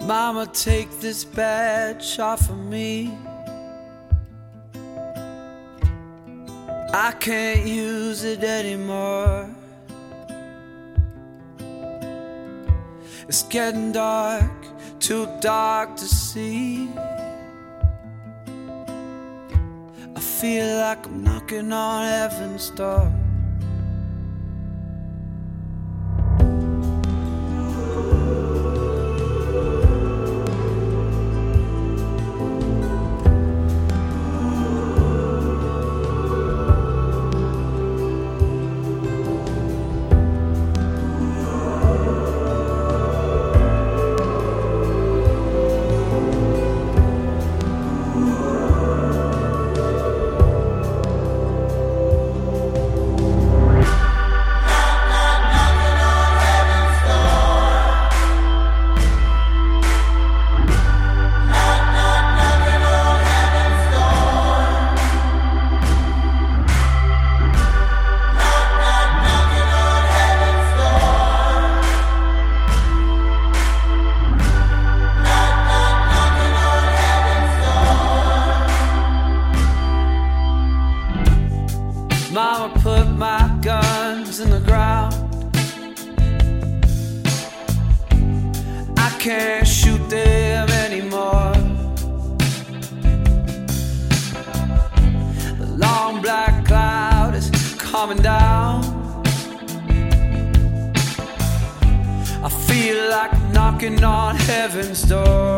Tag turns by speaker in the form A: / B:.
A: Mama, take this badge off of me. I can't use it anymore. It's getting dark, too dark to see. I feel like I'm knocking on heaven's door. Mama, put my guns in the ground. I can't shoot them anymore. The long black cloud is coming down. I feel like knocking on heaven's door.